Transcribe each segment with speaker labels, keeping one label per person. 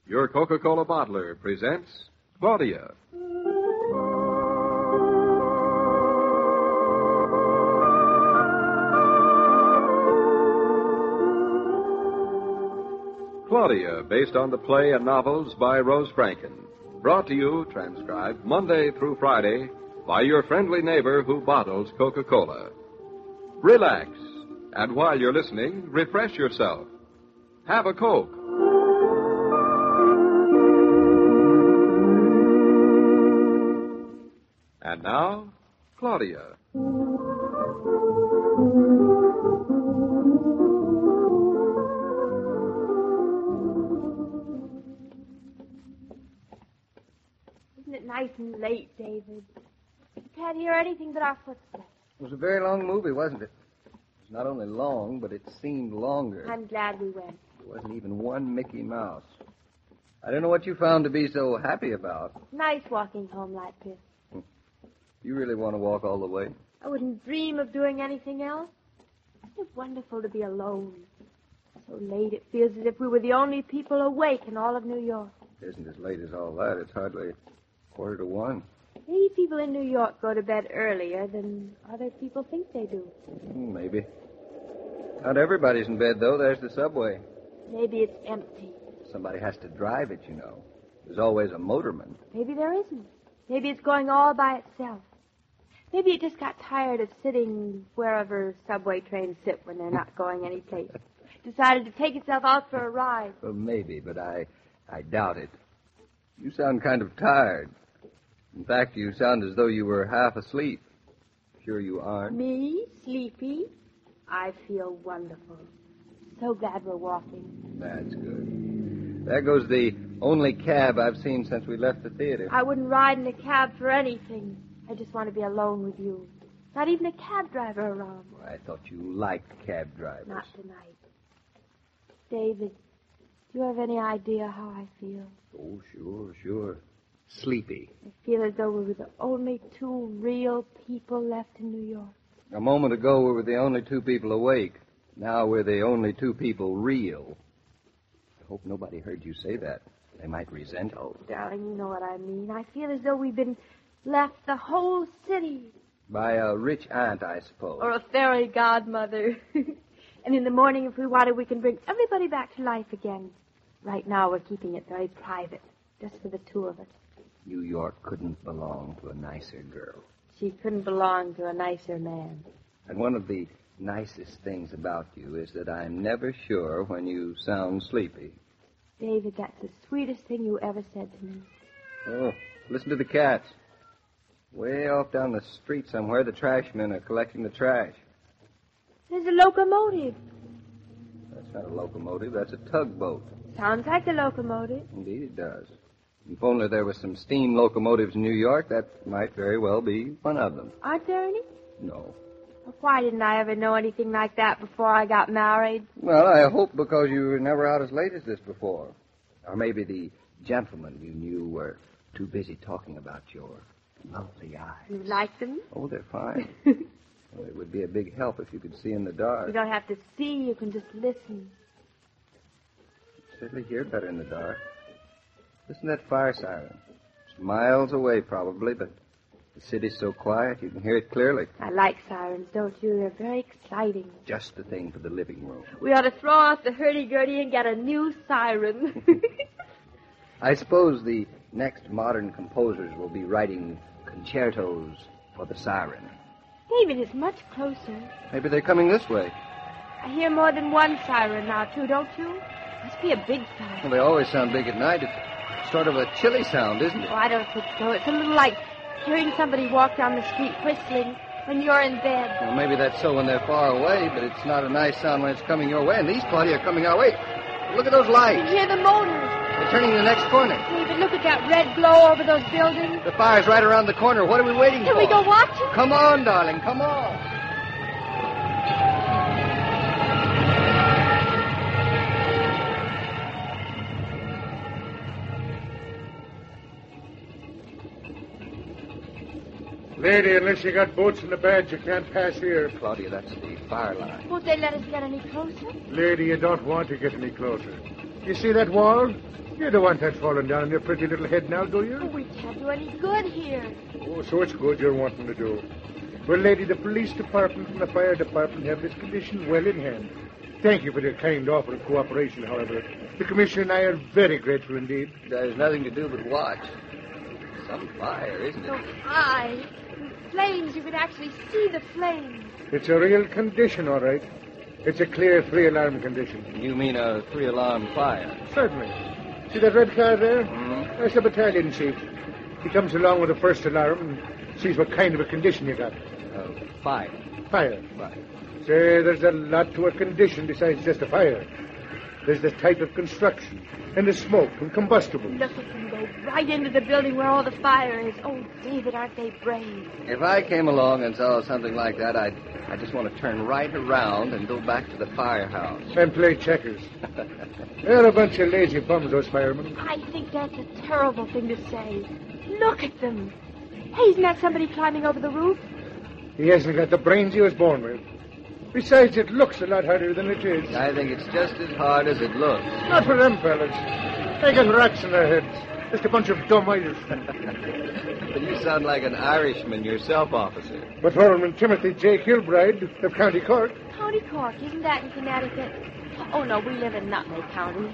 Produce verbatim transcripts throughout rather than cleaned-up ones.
Speaker 1: Your Coca-Cola bottler presents Claudia. Claudia, based on the play and novels by Rose Franken. Brought to you, transcribed, Monday through Friday by your friendly neighbor who bottles Coca-Cola. Relax, and while you're listening, refresh yourself. Have a Coke. And now, Claudia.
Speaker 2: Isn't it nice and late, David? You can't hear anything but our footsteps.
Speaker 3: It was a very long movie, wasn't it? It was not only long, but it seemed longer.
Speaker 2: I'm glad we went.
Speaker 3: There wasn't even one Mickey Mouse. I don't know what you found to be so happy about.
Speaker 2: Nice walking home like this.
Speaker 3: You really want to walk all the way?
Speaker 2: I wouldn't dream of doing anything else. It's wonderful to be alone. So late it feels as if we were the only people awake in all of New York.
Speaker 3: It isn't as late as all that. It's hardly quarter to one.
Speaker 2: Maybe people in New York go to bed earlier than other people think they do.
Speaker 3: Hmm, maybe. Not everybody's in bed, though. There's the subway.
Speaker 2: Maybe it's empty.
Speaker 3: Somebody has to drive it, you know. There's always a motorman.
Speaker 2: Maybe there isn't. Maybe it's going all by itself. Maybe it just got tired of sitting wherever subway trains sit when they're not going anyplace. Decided to take itself out for a ride.
Speaker 3: Well, maybe, but I, I doubt it. You sound kind of tired. In fact, you sound as though you were half asleep. Sure you aren't?
Speaker 2: Me? Sleepy? I feel wonderful. So glad we're walking.
Speaker 3: That's good. There goes the only cab I've seen since we left the theater.
Speaker 2: I wouldn't ride in a cab for anything. I just want to be alone with you. Not even a cab driver around.
Speaker 3: Well, I thought you liked cab drivers.
Speaker 2: Not tonight. David, do you have any idea how I feel?
Speaker 3: Oh, sure, sure. Sleepy.
Speaker 2: I feel as though we were the only two real people left in New York.
Speaker 3: A moment ago, we were the only two people awake. Now we're the only two people real. I hope nobody heard you say that. They might resent it.
Speaker 2: Oh, darling, you know what I mean. I feel as though we've been left the whole city.
Speaker 3: By a rich aunt, I suppose.
Speaker 2: Or a fairy godmother. And in the morning, if we wanted, we can bring everybody back to life again. Right now, we're keeping it very private, just for the two of us.
Speaker 3: New York couldn't belong to a nicer girl.
Speaker 2: She couldn't belong to a nicer man.
Speaker 3: And one of the nicest things about you is that I'm never sure when you sound sleepy.
Speaker 2: David, that's the sweetest thing you ever said to me.
Speaker 3: Oh, listen to the cats. Way off down the street somewhere, the trashmen are collecting the trash.
Speaker 2: There's a locomotive.
Speaker 3: That's not a locomotive, that's a tugboat.
Speaker 2: Sounds like a locomotive.
Speaker 3: Indeed it does. If only there were some steam locomotives in New York, that might very well be one of them.
Speaker 2: Aren't there any?
Speaker 3: No.
Speaker 2: Well, why didn't I ever know anything like that before I got married?
Speaker 3: Well, I hope because you were never out as late as this before. Or maybe the gentlemen you knew were too busy talking about your lovely eyes.
Speaker 2: You like them?
Speaker 3: Oh, they're fine. Well, it would be a big help if you could see in the dark.
Speaker 2: You don't have to see, you can just listen.
Speaker 3: You certainly hear better in the dark. Listen to that fire siren. It's miles away, probably, but the city's so quiet you can hear it clearly.
Speaker 2: I like sirens, don't you? They're very exciting.
Speaker 3: Just the thing for the living room.
Speaker 2: We ought to throw out the hurdy-gurdy and get a new siren.
Speaker 3: I suppose the next modern composers will be writing concertos for the siren.
Speaker 2: David is much closer.
Speaker 3: Maybe they're coming this way.
Speaker 2: I hear more than one siren now, too, don't you? Must be a big siren.
Speaker 3: Well, they always sound big at night. It's sort of a chilly sound, isn't it?
Speaker 2: Oh, I don't think so. It's a little like hearing somebody walk down the street whistling when you're in bed.
Speaker 3: Well, maybe that's so when they're far away, but it's not a nice sound when it's coming your way. And these, Claudia, are coming our way. Look at those
Speaker 2: You
Speaker 3: lights.
Speaker 2: can hear the motors.
Speaker 3: They're turning the next corner.
Speaker 2: David, look at that red glow over those buildings.
Speaker 3: The fire's right around the corner. What are we waiting
Speaker 2: Can
Speaker 3: for?
Speaker 2: we go watch it?
Speaker 3: Come on, darling. Come on.
Speaker 4: Lady, unless you got boots and a badge, you can't pass here.
Speaker 3: Claudia, that's the fire line.
Speaker 2: Won't they let us get any closer?
Speaker 4: Lady, you don't want to get any closer. You see that wall? You don't want that falling down on your pretty little head now, do you?
Speaker 2: Oh, we can't do any good here.
Speaker 4: Oh, so it's good you're wanting to do. Well, lady, the police department and the fire department have this condition well in hand. Thank you for your kind offer of cooperation, however. The commissioner and I are very grateful indeed.
Speaker 3: There's nothing to do but watch. Some fire, isn't
Speaker 2: So
Speaker 3: it?
Speaker 2: high. The flames, you can actually see the flames.
Speaker 4: It's a real condition, all right. It's a clear three-alarm condition.
Speaker 3: You mean a three-alarm fire?
Speaker 4: Certainly. See that red car there?
Speaker 3: Mm-hmm.
Speaker 4: That's the battalion chief. He comes along with the first alarm and sees what kind of a condition you got.
Speaker 3: Uh, fire.
Speaker 4: Fire.
Speaker 3: Fire.
Speaker 4: Say, there's a lot to a condition besides just a fire. There's the type of construction, and the smoke, and combustibles.
Speaker 2: Look at them go right into the building where all the fire is. Oh, David, aren't they brave?
Speaker 3: If I came along and saw something like that, I'd, I just want to turn right around and go back to the firehouse.
Speaker 4: And play checkers. They're a bunch of lazy bums, those firemen.
Speaker 2: I think that's a terrible thing to say. Look at them. Hey, isn't that somebody climbing over the roof?
Speaker 4: He hasn't got the brains he was born with. Besides, it looks a lot harder than it is.
Speaker 3: I think it's just as hard as it looks.
Speaker 4: Not for them fellas. They got rats in their heads. Just a bunch of dumb Irish.
Speaker 3: But you sound like an Irishman yourself, officer.
Speaker 4: But Fireman Timothy J. Kilbride of County Cork.
Speaker 2: County Cork, isn't that in Connecticut? Oh, no, we live in Nutmeg County.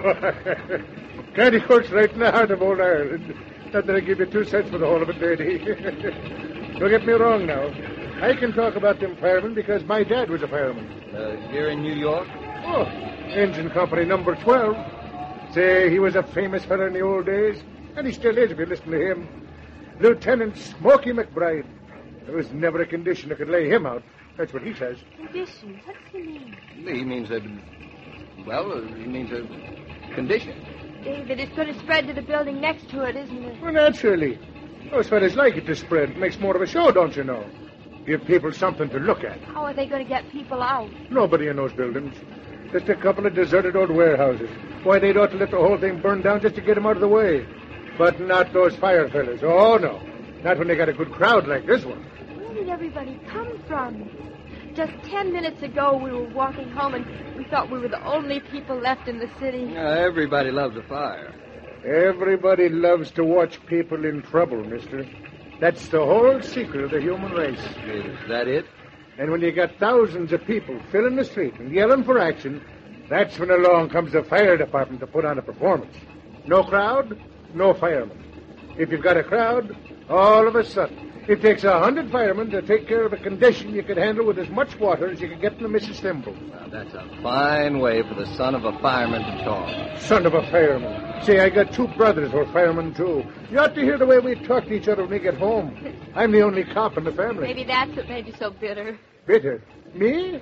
Speaker 4: County Cork's right in the heart of old Ireland. Not that I give you two cents for the whole of it, lady. Don't get me wrong now. I can talk about them firemen because my dad was a fireman.
Speaker 3: Uh, here in New York?
Speaker 4: Oh, engine company number twelve. Say, he was a famous fellow in the old days, and he still is if you listen to him. Lieutenant Smoky McBride. There was never a condition that could lay him out. That's what he says.
Speaker 2: Conditions? What's he mean?
Speaker 3: He means a... Well, he means a condition.
Speaker 2: David, it's going to spread to the building next to it, isn't it?
Speaker 4: Well, naturally. Those fellas like it to spread. It makes more of a show, don't you know? Give people something to look at.
Speaker 2: How are they going to get people out?
Speaker 4: Nobody in those buildings. Just a couple of deserted old warehouses. Why, they'd ought to let the whole thing burn down just to get them out of the way. But not those fire fellas. Oh, no. Not when they got a good crowd like this one.
Speaker 2: Where did everybody come from? Just ten minutes ago, we were walking home, and we thought we were the only people left in the city.
Speaker 3: Uh, everybody loves a fire.
Speaker 4: Everybody loves to watch people in trouble, mister. That's the whole secret of the human race.
Speaker 3: Is that it?
Speaker 4: And when you got thousands of people filling the street and yelling for action, that's when along comes the fire department to put on a performance. No crowd, no firemen. If you've got a crowd, all of a sudden, it takes a hundred firemen to take care of a condition you could handle with as much water as you could get in the Missus Thimble.
Speaker 3: Now, that's a fine way for the son of a fireman to talk.
Speaker 4: Son of a fireman. Say, I got two brothers who are firemen, too. You ought to hear the way we talk to each other when we get home. I'm the only cop in the family.
Speaker 2: Maybe that's what made you so bitter.
Speaker 4: Bitter? Me?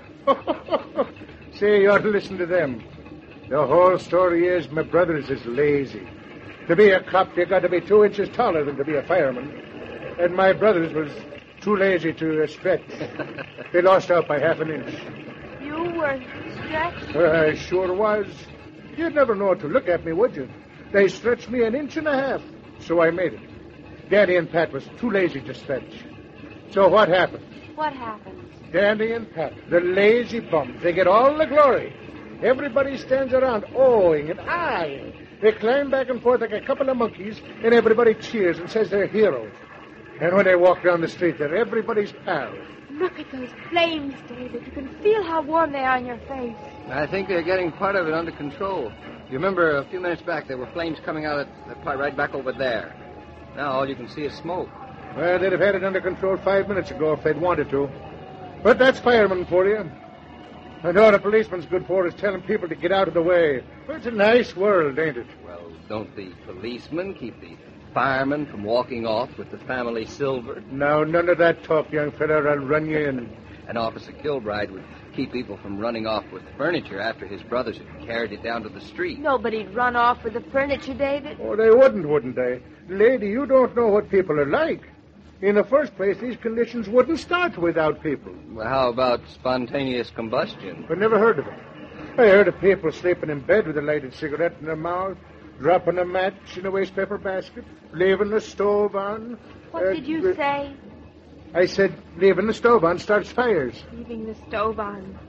Speaker 4: Say, you ought to listen to them. The whole story is my brothers is lazy. To be a cop, you got to be two inches taller than to be a fireman. And my brothers was too lazy to uh, stretch. They lost out by half an inch.
Speaker 2: You were stretched?
Speaker 4: Uh, I sure was. You'd never know to look at me, would you? They stretched me an inch and a half, so I made it. Danny and Pat was too lazy to stretch. So what happened?
Speaker 2: What happened?
Speaker 4: Danny and Pat, the lazy bums, they get all the glory. Everybody stands around owing and eyeing. They climb back and forth like a couple of monkeys, and everybody cheers and says they're heroes. And when they walk down the street, they're everybody's pals.
Speaker 2: Look at those flames, David. You can feel how warm they are on your face.
Speaker 3: I think they're getting part of it under control. You remember a few minutes back, there were flames coming out of that part right back over there. Now all you can see is smoke.
Speaker 4: Well, they'd have had it under control five minutes ago if they'd wanted to. But that's firemen for you. And all a policeman's good for is telling people to get out of the way. Well, it's a nice world, ain't it?
Speaker 3: Well, don't the policemen keep the firemen from walking off with the family silver?
Speaker 4: Now, none of that talk, young fella, or I'll run you in.
Speaker 3: And Officer Kilbride would keep people from running off with furniture after his brothers had carried it down to the street.
Speaker 2: Nobody'd run off with the furniture, David.
Speaker 4: Oh, they wouldn't, wouldn't they? Lady, you don't know what people are like. In the first place, these conditions wouldn't start without people.
Speaker 3: Well, how about spontaneous combustion?
Speaker 4: I never heard of it. I heard of people sleeping in bed with a lighted cigarette in their mouth, dropping a match in a waste paper basket, leaving the stove on.
Speaker 2: What
Speaker 4: uh,
Speaker 2: did you say?
Speaker 4: I said leaving the stove on starts fires.
Speaker 2: Leaving the stove on.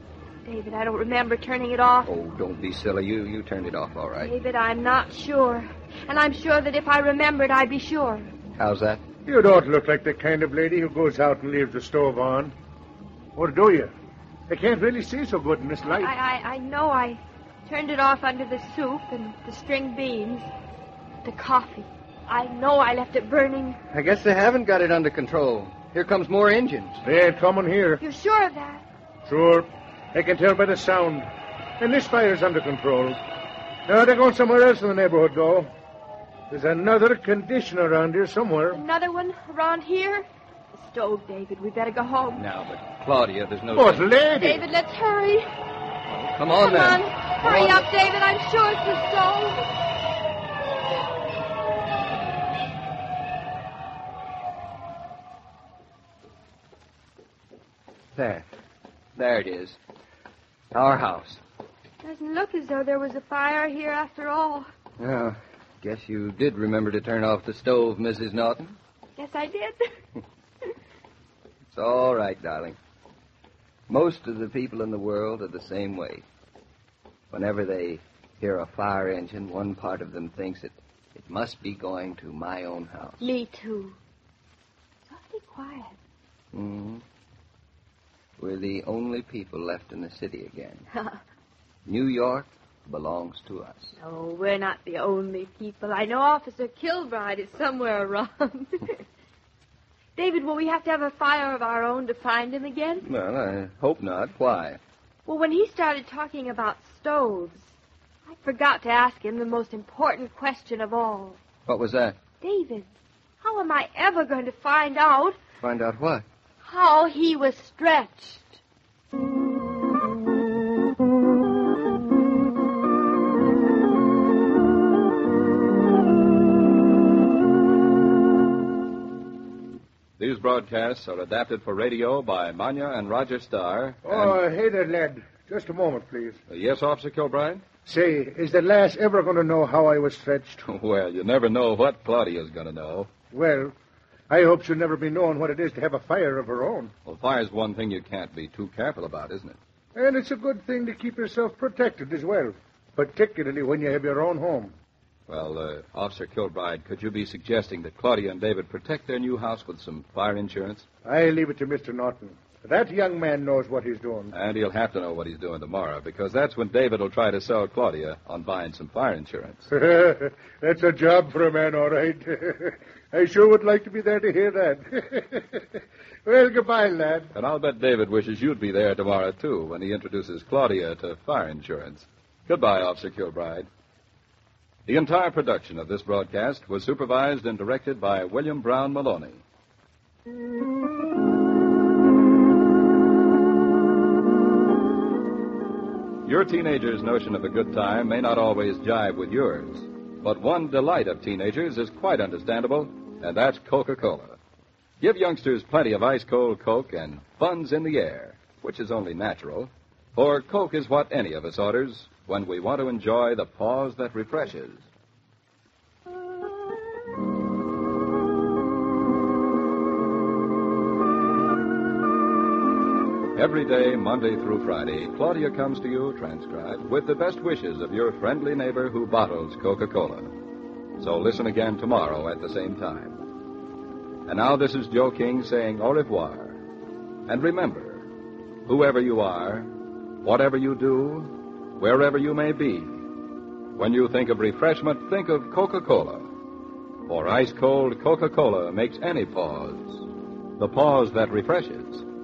Speaker 2: David, I don't remember turning it off.
Speaker 3: Oh, don't be silly. You you turned it off all right.
Speaker 2: David, I'm not sure. And I'm sure that if I remembered, I'd be sure.
Speaker 3: How's that?
Speaker 4: You don't look like the kind of lady who goes out and leaves the stove on. Or do you? I can't really see so good in this light.
Speaker 2: I, I, I know I turned it off under the soup and the string beans. The coffee. I know I left it burning.
Speaker 3: I guess they haven't got it under control. Here comes more engines.
Speaker 4: They ain't coming here.
Speaker 2: You're sure of that?
Speaker 4: Sure. I can tell by the sound. And this fire's under control. Now, they're going somewhere else in the neighborhood, though. There's another conditioner around here somewhere.
Speaker 2: Another one around here? The stove, David. We better go home.
Speaker 3: Now, but Claudia, there's no...
Speaker 4: But, lady!
Speaker 2: David, let's hurry.
Speaker 3: Come on,
Speaker 2: Come
Speaker 3: then.
Speaker 2: on. Hurry
Speaker 3: Come on.
Speaker 2: up, David. I'm sure it's the stove.
Speaker 3: There. There it is. Our house.
Speaker 2: Doesn't look as though there was a fire here after all.
Speaker 3: Well, guess you did remember to turn off the stove, Missus Norton.
Speaker 2: Yes, I did.
Speaker 3: It's all right, darling. Most of the people in the world are the same way. Whenever they hear a fire engine, one part of them thinks it, it must be going to my own house.
Speaker 2: Me, too. It's awfully quiet.
Speaker 3: Mm-hmm. We're the only people left in the city again. New York belongs to us.
Speaker 2: No, we're not the only people. I know Officer Kilbride is somewhere around. David, will we have to have a fire of our own to find him again?
Speaker 3: Well, I hope not. Why?
Speaker 2: Well, when he started talking about stoves, I forgot to ask him the most important question of all.
Speaker 3: What was that?
Speaker 2: David, how am I ever going to find out
Speaker 3: Find out what?
Speaker 2: how he was stretched?
Speaker 1: These broadcasts are adapted for radio by Manya and Roger Starr.
Speaker 4: Oh,
Speaker 1: and...
Speaker 4: hey there, lad. Just a moment, please.
Speaker 1: Uh, yes, Officer Kilbride?
Speaker 4: Say, is the lass ever going to know how I was stretched?
Speaker 1: Well, you never know what Claudia's going to know.
Speaker 4: Well, I hope she'll never be knowing what it is to have a fire of her own.
Speaker 1: Well, fire's one thing you can't be too careful about, isn't it?
Speaker 4: And it's a good thing to keep yourself protected as well, particularly when you have your own home.
Speaker 1: Well, uh, Officer Kilbride, could you be suggesting that Claudia and David protect their new house with some fire insurance?
Speaker 4: I leave it to Mister Norton. That young man knows what he's doing.
Speaker 1: And he'll have to know what he's doing tomorrow, because that's when David will try to sell Claudia on buying some fire insurance.
Speaker 4: That's a job for a man, all right. I sure would like to be there to hear that. Well, goodbye, lad.
Speaker 1: And I'll bet David wishes you'd be there tomorrow, too, when he introduces Claudia to fire insurance. Goodbye, Officer Kilbride. The entire production of this broadcast was supervised and directed by William Brown Maloney. Your teenager's notion of a good time may not always jive with yours, but one delight of teenagers is quite understandable, and that's Coca-Cola. Give youngsters plenty of ice-cold Coke and fun's in the air, which is only natural, for Coke is what any of us orders when we want to enjoy the pause that refreshes. Every day, Monday through Friday, Claudia comes to you, transcribed, with the best wishes of your friendly neighbor who bottles Coca-Cola. So listen again tomorrow at the same time. And now this is Joe King saying au revoir. And remember, whoever you are, whatever you do, wherever you may be, when you think of refreshment, think of Coca-Cola. For ice-cold Coca-Cola makes any pause the pause that refreshes.